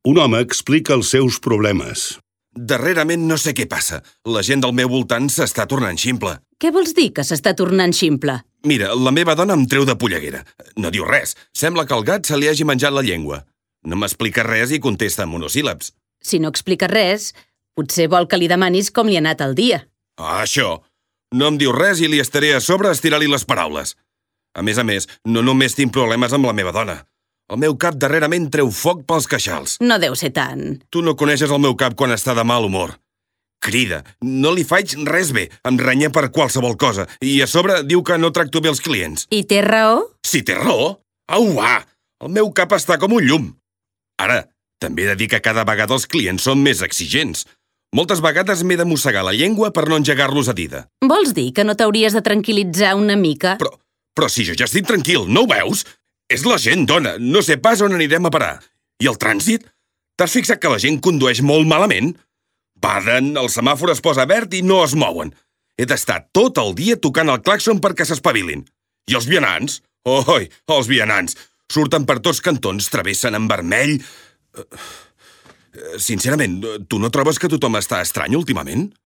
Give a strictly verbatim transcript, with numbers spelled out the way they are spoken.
Un home explica els seus problemes. Darrerament no sé què passa. La gent del meu voltant s'està tornant ximple. Què vols dir, que s'està tornant ximple? Mira, la meva dona em treu de polleguera. No diu res. Sembla que al gat se li hagi menjat la llengua. No m'explica res i contesta en monosíl·labs. Si no explica res, potser vol que li demanis com li ha anat el dia. Ah, això. No em diu res i li estaré a sobre a estirar-li les paraules. A més a més, no només tinc problemes amb la meva dona. El meu cap darrerament treu foc pels queixals. No deu ser tant. Tu no coneixes el meu cap quan està de mal humor. Crida, no li faig res bé, em renya per qualsevol cosa, i a sobre diu que no tracto bé els clients. I té raó? Si té raó? Au, va! El meu cap està com un llum. Ara, també he de dir que cada vegada els clients són més exigents. Moltes vegades m'he de mossegar la llengua per no engegar-los a dida. Vols dir que no t'hauries de tranquil·litzar una mica? Però, però si jo ja estic tranquil, no ho veus? És la gent, dona, no sé pas on anirem a parar. I el trànsit? T'has fixat que la gent condueix molt malament? Baden, el semàfor es posa verd i no es mouen. He d'estar tot el dia tocant el clàxon perquè s'espavilin. I els vianants? Oi, els vianants. Surten per tots cantons, travessen en vermell. Sincerament, tu no trobes que tothom està estrany últimament?